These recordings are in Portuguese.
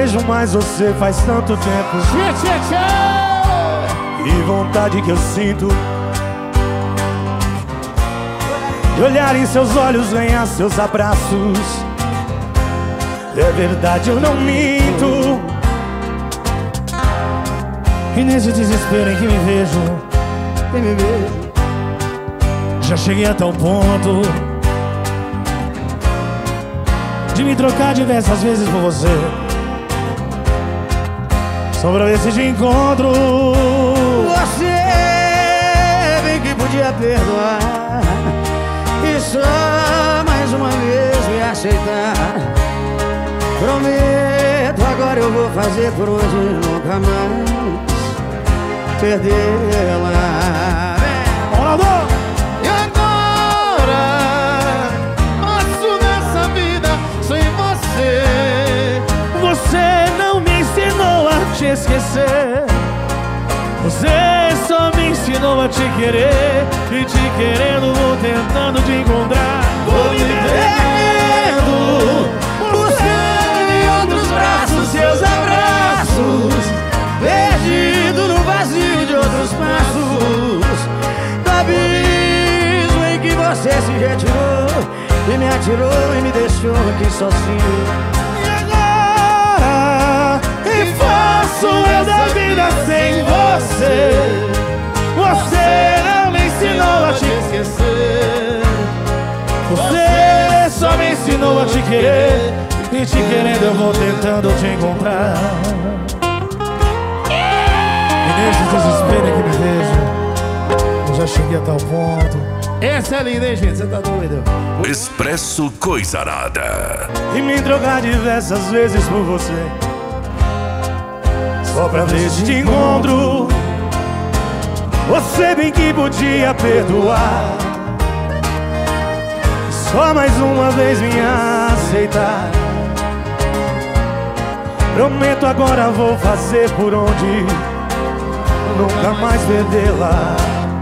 vejo mais você faz tanto tempo. E vontade que eu sinto de olhar em seus olhos, ganhar seus abraços. É verdade, eu não minto. E nesse desespero em que me vejo, já cheguei até o ponto de me trocar diversas vezes por você, só pra ver se te encontro. Você bem que podia perdoar e só mais uma vez me aceitar. Prometo, agora eu vou fazer por hoje nunca mais perdê-la. E agora passo nessa vida sem você. Você não me ensinou a te esquecer. Você só me ensinou a te querer. E te querendo vou tentando te encontrar. Vou me perdendo, buscando em outros braços seus abraços, perdido no vazio de outros passos, do abismo em que você se retirou e me atirou e me deixou aqui sozinho. E agora, que faço eu da vida sem você? Você não me ensinou a te esquecer. Você só me ensinou a te querer. E te querendo eu vou tentando te encontrar. E nesse desespero em que me vejo, eu já cheguei a tal ponto. Essa é linda, hein, gente? Você tá doido? Expresso Coisarada. E me trocar diversas vezes por você, só pra ver se te encontro. Você bem que podia perdoar, só mais uma vez me aceitar. Prometo, agora vou fazer por onde nunca mais perdê-la.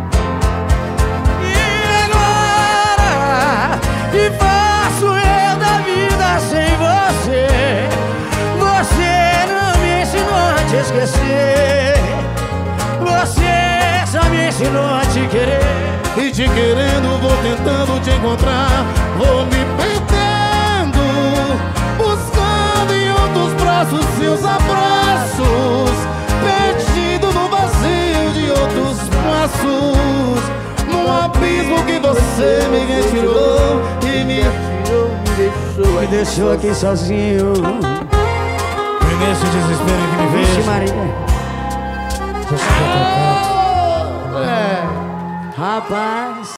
E agora, que faço eu da vida sem você? Você não me ensinou a te esquecer. Você só me ensinou a te querer. E te querendo vou tentando te encontrar. Vou me perdendo, buscando em outros braços seus abraços, perdido no vazio de outros passos, num abismo que você me retirou e me atirou, me deixou aqui sozinho. E nesse desespero em que me Vixe vejo, Maria, já cheguei a tal ponto. rapaz.